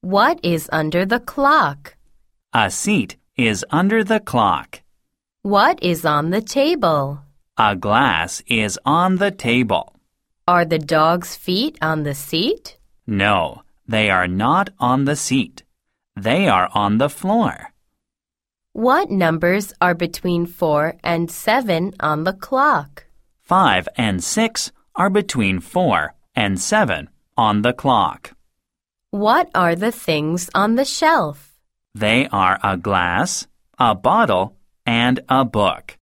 What is under the clock? A seat is under the clock. What is on the table? A glass is on the table. Are the dog's feet on the seat? No, they are not on the seat. They are on the floor. What numbers are between 4 and 7 on the clock? 5 and 6 are between 4 and 7 on the clock. What are the things on the shelf? They are a glass, a bottle, and a book.